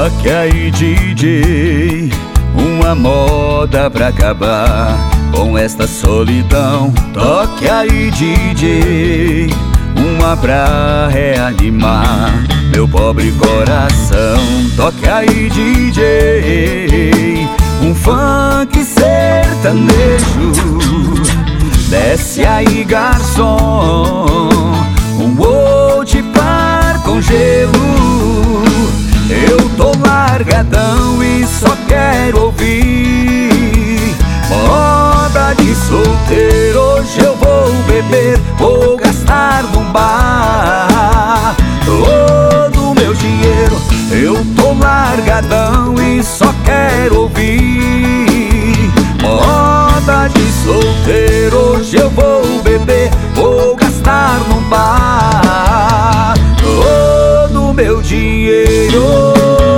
Toque aí, DJ, uma moda pra acabar com esta solidão. Toque aí, DJ, uma pra reanimar meu pobre coração. Toque aí, DJ, um funk sertanejo. Desce aí, garçom, um old par com gelo. Eu tô largadão e só quero ouvir moda de solteiro. Hoje eu vou beber, vou gastar num bar todo meu dinheiro. Eu tô largadão e só quero ouvir moda de solteiro. Hoje eu vou beber, vou gastar num bar todo meu dinheiro.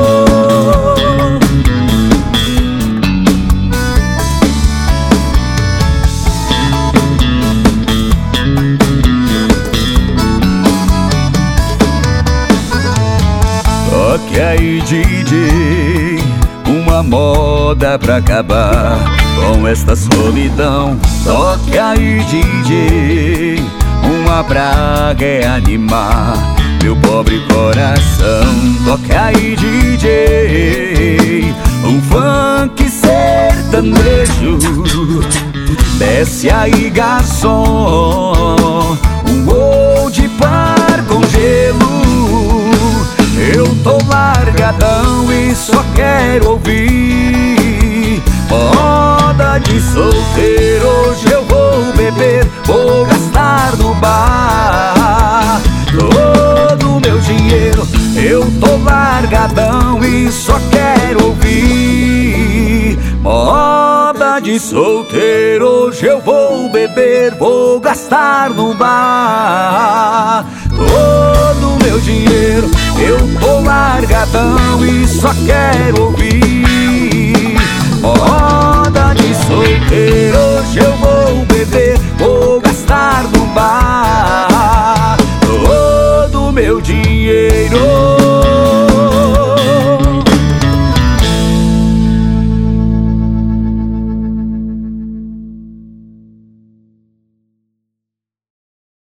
Toque aí, DJ, uma moda pra acabar com esta solidão. Toque aí, DJ, uma pra reanimar meu pobre coração. Toque aí, DJ, um funk sertanejo. Desce aí, garçom, um old par com gelo. Eu tô largadão e só quero ouvir moda de solteiro. Hoje eu vou beber, vou gastar no bar todo meu dinheiro. Eu tô largadão e só quero ouvir moda de solteiro. Hoje eu vou beber, vou gastar no bar todo meu dinheiro. Eu tô largadão e só quero ouvir moda de solteiro. Hoje eu vou beber, vou gastar no bar todo meu dinheiro.